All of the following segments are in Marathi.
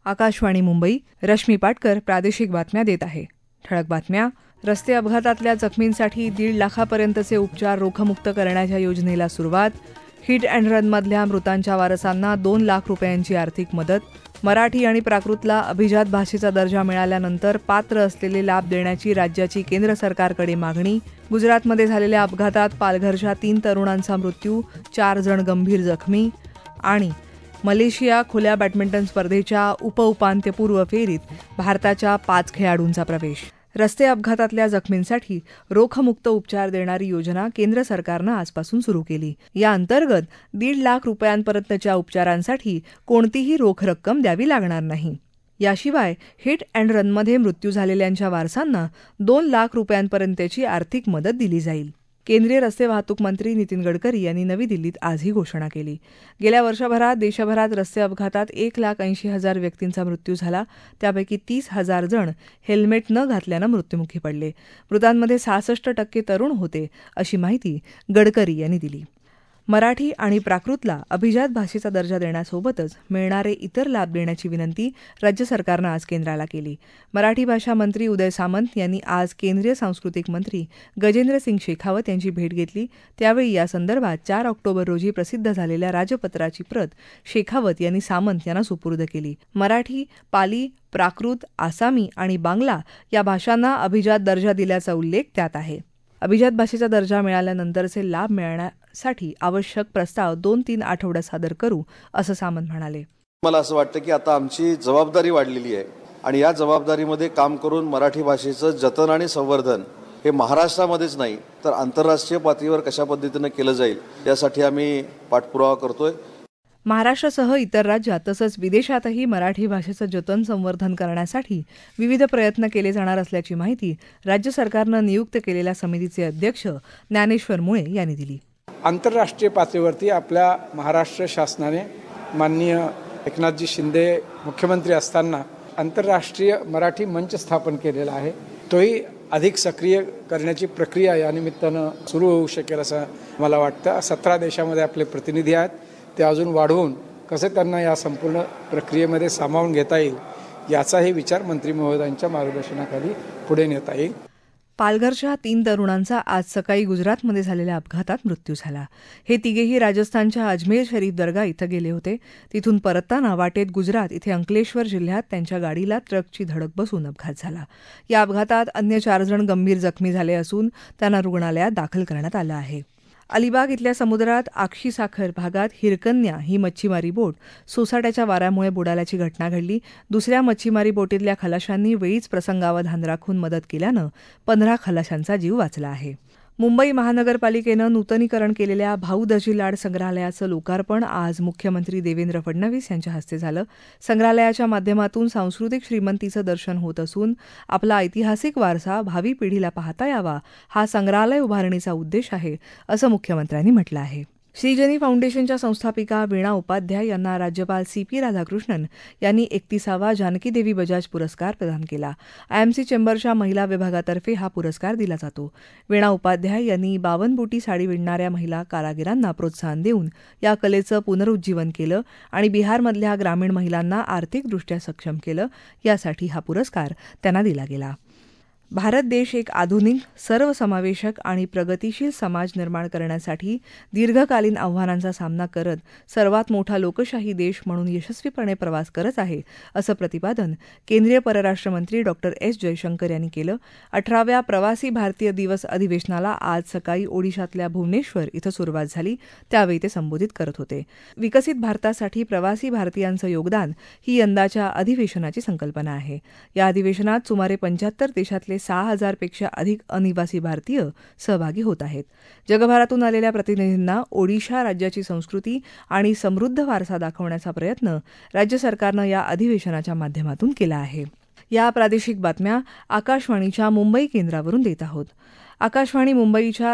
आकाशवाणी मुंबई. रश्मी पाटकर प्रादेशिक बातम्या देत आहे. ठळक बातम्या. रस्ते अपघातातल्या जखमींसाठी 1.5 लाखापर्यंतचे उपचार रोखमुक्त करण्याच्या योजनेला सुरुवात. हिट अँड रनमधल्या मृतांच्या वारसांना 2 लाख रुपयांची आर्थिक मदत. मराठी आणि प्राकृतला अभिजात भाषेचा दर्जा मिळाल्यानंतर पात्र असलेले लाभ देण्याची राज्याची केंद्र सरकारकडे मागणी. गुजरातमध्ये झालेल्या अपघातात पालघरच्या 3 तरुणांचा मृत्यू, 4 जण गंभीर जखमी. आणि मलेशिया खुल्या बॅडमिंटन स्पर्धेच्या उपउपांत्यपूर्व फेरीत भारताच्या 5 खेळाडूंचा प्रवेश. रस्ते अपघातातल्या जखमींसाठी रोखमुक्त उपचार देणारी योजना केंद्र सरकारनं आजपासून सुरू केली. या अंतर्गत 1.5 लाख रुपयांपर्यंतच्या उपचारांसाठी कोणतीही रोख रक्कम द्यावी लागणार नाही. याशिवाय हिट अँड रनमध्ये मृत्यू झालेल्यांच्या वारसांना 2 लाख रुपयांपर्यंतची आर्थिक मदत दिली जाईल. केंद्रीय रस्ते वाहतूक मंत्री नितीन गडकरी यांनी नवी दिल्लीत आज ही घोषणा केली. गेल्या वर्षभरात देशभरात रस्ते अपघातात 1,80,000 व्यक्तींचा मृत्यू झाला. त्यापैकी 30,000 जण हेल्मेट न घातल्यानं मृत्युमुखी पडले. मृतांमध्ये 66% तरुण होते, अशी माहिती गडकरी यांनी दिली. मराठी आणि प्राकृतला अभिजात भाषेचा दर्जा देण्यासोबतच मिळणारे इतर लाभ देण्याची विनंती राज्य सरकारनं आज केंद्राला केली. मराठी भाषा मंत्री उदय सामंत यांनी आज केंद्रीय सांस्कृतिक मंत्री गजेंद्रसिंग शेखावत यांची भेट घेतली. त्यावेळी यासंदर्भात 4 ऑक्टोबर रोजी प्रसिद्ध झालेल्या राजपत्राची प्रत शेखावत यांनी सामंत यांना सुपूर्द केली. मराठी, पाली, प्राकृत, आसामी आणि बांगला या भाषांना अभिजात दर्जा दिल्याचा उल्लेख त्यात आहे. अभिजात भाषेचा दर्जा मिळाल्यानंतरचे लाभ मिळण्यासाठी आवश्यक प्रस्ताव 2-3 आठवड्यात सादर करू, असं सामंत म्हणाले. मला असं वाटतं की आता आमची जबाबदारी वाढलेली आहे आणि या जबाबदारीमध्ये काम करून मराठी भाषेचं जतन आणि संवर्धन हे महाराष्ट्रामध्येच नाही तर आंतरराष्ट्रीय पातळीवर कशा पद्धतीनं केलं जाईल यासाठी आम्ही पाठपुरावा करतोय. महाराष्ट्रासह इतर राज्यात तसंच विदेशातही मराठी भाषेचं जतन संवर्धन करण्यासाठी विविध प्रयत्न केले जाणार असल्याची माहिती राज्य सरकारनं नियुक्त केलेल्या समितीचे अध्यक्ष ज्ञानेश्वर मुळे यांनी दिली. आंतरराष्ट्रीय पातळीवरती आपल्या महाराष्ट्र शासनाने माननीय एकनाथजी शिंदे मुख्यमंत्री असताना आंतरराष्ट्रीय मराठी मंच स्थापन केलेला आहे. तोही अधिक सक्रिय करण्याची प्रक्रिया या निमित्तानं सुरू होऊ शकेल असं मला वाटतं. 17 देशामध्ये आपले प्रतिनिधी आहेत. ते अजून वाढवून कसे त्यांना या संपूर्ण प्रक्रियेमध्ये सामावून घेता येईल याचाही विचार मंत्री महोदयांच्या मार्गदर्शनाखाली पुढे नेता येईल. पालघरच्या 3 तरुणांचा आज सकाळी गुजरातमध्ये झालेल्या अपघातात मृत्यू झाला. हे तिघेही राजस्थानच्या अजमेर शरीफ दर्गा इथं गेले होते. तिथून परतताना वाटेत गुजरात इथे अंकलेश्वर जिल्ह्यात त्यांच्या गाडीला ट्रकची धडक बसून अपघात झाला. या अपघातात अन्य 4 जण गंभीर जखमी झाले असून त्यांना रुग्णालयात दाखल करण्यात आलं आहे. अलिबाग इथल्या समुद्रात आक्षीसाखर भागात हिरकन्या ही मच्छीमारी बोट सोसाट्याच्या वाऱ्यामुळे बुडाल्याची घटना घडली. दुसऱ्या मच्छीमारी बोटीतल्या खलाशांनी वेळीच प्रसंगावधान राखून मदत केल्यानं 15 खलाशांचा जीव वाचला आहे. मुंबई महानगरपालिकेनं नूतनीकरण केलेल्या भाऊ दजी लाड संग्रहालयाचं लोकार्पण आज मुख्यमंत्री देवेंद्र फडणवीस यांच्या हस्ते झालं. संग्रहालयाच्या माध्यमातून सांस्कृतिक श्रीमंतीचं दर्शन होत असून आपला ऐतिहासिक वारसा भावी पिढीला पाहता यावा हा संग्रहालय उभारणीचा उद्देश आहे, असं मुख्यमंत्र्यांनी म्हटलं आहे. श्रीजनी फाउंडेशनच्या संस्थापिका वीणा उपाध्याय यांना राज्यपाल CP राधाकृष्णन यांनी 31वा जानकी देवी बजाज पुरस्कार प्रदान केला. IMC चेंबरच्या महिला विभागातर्फे हा पुरस्कार दिला जातो. वीणा उपाध्याय यांनी 52 बुटी साडी विणणाऱ्या महिला कारागिरांना प्रोत्साहन देऊन या कलेचं पुनरुज्जीवन केलं आणि बिहारमधल्या ग्रामीण महिलांना आर्थिकदृष्ट्या सक्षम केलं. यासाठी हा पुरस्कार त्यांना दिला गेला. भारत देश एक आधुनिक, सर्वसमावेशक आणि प्रगतिशील समाज निर्माण करण्यासाठी दीर्घकालीन आव्हानांचा सामना करत सर्वात मोठा लोकशाही देश म्हणून यशस्वीपणे प्रवास करत आहे, असं प्रतिपादन केंद्रीय परराष्ट्रमंत्री डॉ. S. जयशंकर यांनी केलं. 18व्या प्रवासी भारतीय दिवस अधिवेशनाला आज सकाळी ओडिशातल्या भुवनेश्वर इथं सुरुवात झाली. त्यावेळी ते संबोधित करत होते. विकसित भारतासाठी प्रवासी भारतीयांचं योगदान ही यंदाच्या अधिवेशनाची संकल्पना आहे. या अधिवेशनात सुमारे 75 देशातले 6,000 पेक्षा अधिक अनिवासी भारतीय सहभागी होत आहेत. जगभरातून आलेल्या प्रतिनिधींना ओडिशा राज्याची संस्कृती आणि समृद्ध वारसा दाखवण्याचा प्रयत्न राज्य सरकारनं या अधिवेशनाच्या माध्यमातून केला आहे. या प्रादेशिक बातम्या आकाशवाणीच्या मुंबई केंद्रावरून देत आहोत. आकाशवाणी मुंबईच्या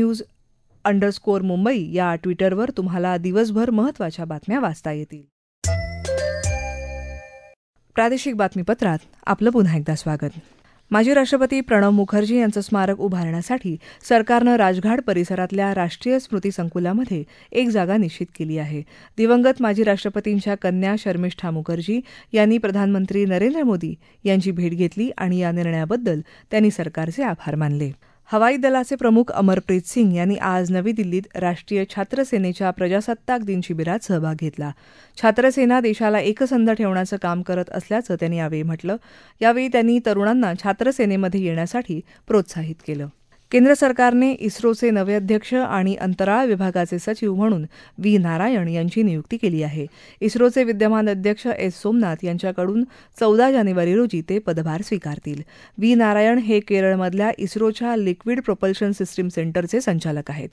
airnews_मुंबई या ट्विटरवर तुम्हाला दिवसभर महत्त्वाच्या बातम्या वाचता येतील. प्रादेशिक बातमीपत्रात आपलं पुन्हा एकदा स्वागत. माजी राष्ट्रपती प्रणव मुखर्जी यांचं स्मारक उभारण्यासाठी सरकारनं राजघाट परिसरातल्या राष्ट्रीय स्मृती संकुलामध्ये एक जागा निश्चित केली आहे. दिवंगत माजी राष्ट्रपतींच्या कन्या शर्मिष्ठा मुखर्जी यांनी प्रधानमंत्री नरेंद्र मोदी यांची भेट घेतली आणि या निर्णयाबद्दल त्यांनी सरकारचे आभार मानले. हवाई दलाचे प्रमुख अमरप्रीत सिंग यांनी आज नवी दिल्लीत राष्ट्रीय छात्र सेनेच्या प्रजासत्ताक दिन शिबिरात सहभाग घेतला. छात्रसेना देशाला एकसंध ठेवण्याचं काम करत असल्याचं त्यांनी यावेळी म्हटलं. यावेळी त्यांनी तरुणांना छात्रसेनेमध्ये येण्यासाठी प्रोत्साहित केलं. केंद्र सरकारने इस्रोचे नवे अध्यक्ष आणि अंतराळ विभागाचे सचिव म्हणून व्ही नारायण यांची नियुक्ती केली आहे. इस्रोचे विद्यमान अध्यक्ष एस सोमनाथ यांच्याकडून 14 जानेवारी रोजी ते पदभार स्वीकारतील. व्ही नारायण हे केरळमधल्या इस्रोच्या लिक्विड प्रोपल्शन सिस्टीम सेंटरचे संचालक आहेत.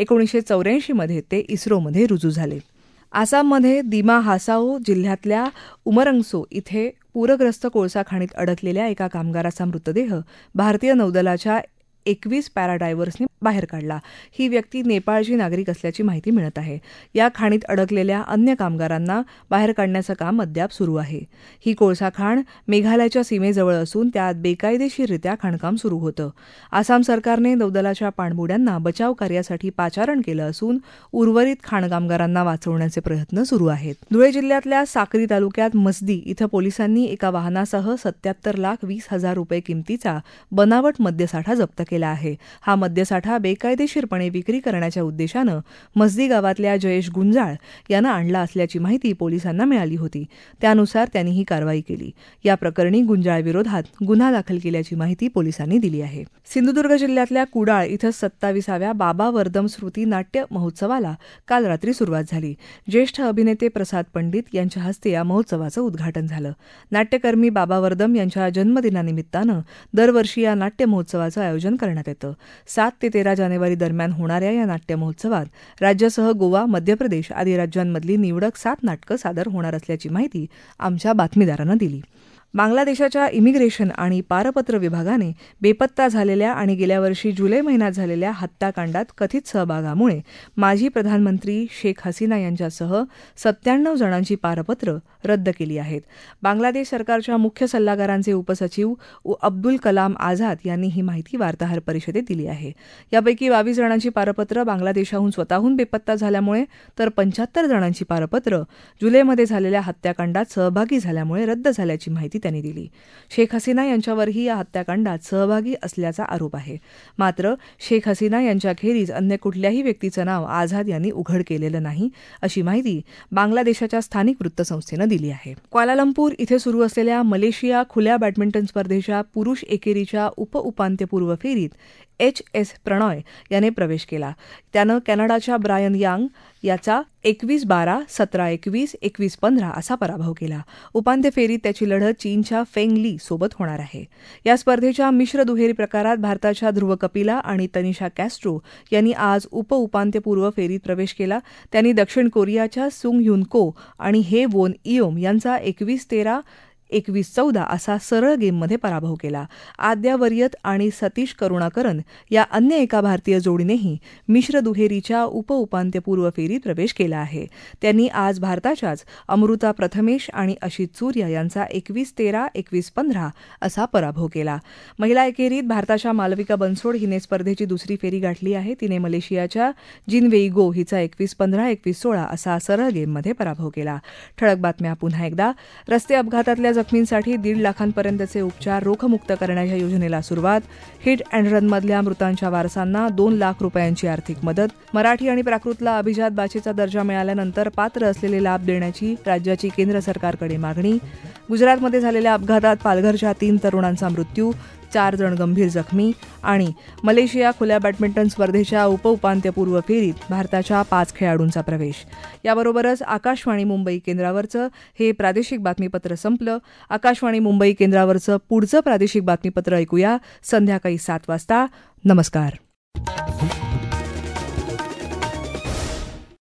1984 मध्ये ते इस्रोमध्ये रुजू झाले. आसाममध्ये दिमा हासाओ जिल्ह्यातल्या उमरंगसो इथे पूरग्रस्त कोळसा खाणीत अडकलेल्या एका कामगाराचा मृतदेह भारतीय नौदलाच्या 21 पॅराडायव्हर्सनी बाहेर काढला. ही व्यक्ती नेपाळची नागरिक असल्याची माहिती मिळत आहे. या खाणीत अडकलेल्या अन्य कामगारांना बाहेर काढण्याचं काम अद्याप सुरू आहे. ही कोळसा खाण मेघालयाच्या सीमेजवळ असून त्यात बेकायदेशीररित्या खाणकाम सुरू होतं. आसाम सरकारने नौदलाच्या पाणबुड्यांना बचाव कार्यासाठी पाचारण केलं असून उर्वरित खाण कामगारांना वाचवण्याचे प्रयत्न सुरू आहेत. धुळे जिल्ह्यातल्या साक्री तालुक्यात मसदी इथं पोलिसांनी एका वाहनासह 77,20,000 रुपये किमतीचा बनावट मद्यसाठा जप्त केला आहे. हा मद्यसाठा बेकायदेशीरपणे विक्री करण्याच्या उद्देशानं मसदी गावातल्या जयेश गुंजाळ यानं आणला असल्याची माहिती पोलिसांना मिळाली होती. त्यानुसार त्यांनी ही कारवाई केली. या प्रकरणी गुंजाळ विरोधात गुन्हा दाखल केल्याची माहिती पोलिसांनी दिली आहे. सिंधुदुर्ग जिल्ह्यातल्या कुडाळ इथं 27व्या बाबा वर्दम स्मृती नाट्य महोत्सवाला काल रात्री सुरुवात झाली. ज्येष्ठ अभिनेते प्रसाद पंडित यांच्या हस्ते या महोत्सवाचं उद्घाटन झालं. नाट्यकर्मी बाबा वर्दम यांच्या जन्मदिनानिमित्तानं दरवर्षी या नाट्य महोत्सवाचं आयोजन करण्यात येतं. 7 ते 13 जानेवारी दरम्यान होणाऱ्या या नाट्य महोत्सवात राज्यासह गोवा, मध्य प्रदेश आदी राज्यांमधली निवडक 7 नाटकं सादर होणार असल्याची माहिती आमच्या बातमीदारानं दिली. बांगलादेशाच्या इमिग्रेशन आणि पारपत्र विभागाने बेपत्ता झालेल्या आणि गेल्या वर्षी जुलै महिन्यात झालेल्या हत्याकांडात कथित सहभागामुळे माजी प्रधानमंत्री शेख हसीना यांच्यासह 97 जणांची पारपत्र रद्द केली आहेत. बांगलादेश सरकारच्या मुख्य सल्लागारांचे उपसचिव अब्दुल कलाम आझाद यांनी ही माहिती वार्ताहर परिषदेत दिली आहे. यापैकी 22 जणांची पारपत्र बांगलादेशाहून स्वतःहून बेपत्ता झाल्यामुळे तर 75 जणांची पारपत्र जुलैमध्ये झालेल्या हत्याकांडात सहभागी झाल्यामुळे रद्द झाल्याची माहिती त्यांनी दिली. शेख हसीना यांच्यावरही या हत्याकांडात सहभागी असल्याचा आरोप आहे. मात्र शेख हसीना यांच्याखेरीज अन्य कुठल्याही व्यक्तीचं नाव आझाद यांनी उघड केलेलं नाही, अशी माहिती बांगलादेशाच्या स्थानिक वृत्तसंस्थेनं दिली आहे. क्वालालंपूर इथे सुरू असलेल्या मलेशिया खुल्या बॅडमिंटन स्पर्धेच्या पुरुष एकेरीच्या उपांत्यपूर्व फेरीत HS प्रणॉय याने प्रवेश केला. त्यानं कॅनडाच्या ब्रायन यांग याचा 21-12, 17-21, 21-15 असा पराभव केला. उपांत्य फेरीत त्याची लढत चीनच्या फेंग ली सोबत होणार आहे. या स्पर्धेच्या मिश्र दुहेरी प्रकारात भारताच्या ध्रुव कपिला आणि तनिषा कॅस्ट्रो यांनी आज उपांत्यपूर्व फेरीत प्रवेश केला. त्यांनी दक्षिण कोरियाच्या सुंग ह्युन को आणि हे वोन इयोम यांचा 21-13, 21-14 असा सरळ गेममध्ये पराभव केला. आद्या वरियत आणि सतीश करुणाकरन या अन्य एका भारतीय जोडीनेही मिश्र दुहेरीच्या उपांत्यपूर्व फेरीत प्रवेश केला आहे. त्यांनी आज भारताच्याच अमृता प्रथमेश आणि अशित सूर्य यांचा 21-13, 21-15 असा पराभव केला. महिला एकेरीत भारताच्या मालविका बनसोड हिने स्पर्धेची दुसरी फेरी गाठली आहे. तिने मलेशियाच्या जिन वेई गो हिचा 21-15, 21-16 असा सरळ गेममध्ये पराभव केला. ठळक बातम्या पुन्हा एकदा. रस्ते अपघातातल्या जखमींसाठी 1.5 लाखांपर्यंतचे उपचार रोखमुक्त करण्याच्या योजनेला सुरुवात. हिट अँड रनमधल्या मृतांच्या वारसांना 2 लाख रुपयांची आर्थिक मदत. मराठी आणि प्राकृतला अभिजात भाषेचा दर्जा मिळाल्यानंतर पात्र असलेले लाभ देण्याची राज्याची केंद्र सरकारकडे मागणी. गुजरातमध्ये झालेल्या अपघातात पालघरच्या 3 तरुणांचा मृत्यू, 4 जण गंभीर जखमी. आणि मलेशिया खुल्या बॅडमिंटन स्पर्धेच्या उपांत्यपूर्व फेरीत भारताच्या 5 खेळाडूंचा प्रवेश. याबरोबरच आकाशवाणी मुंबई केंद्रावरचं हे प्रादेशिक बातमीपत्र संपलं. आकाशवाणी मुंबई केंद्रावरचं पुढचं प्रादेशिक बातमीपत्र ऐकूया संध्याकाळी 7 वाजता. नमस्कार.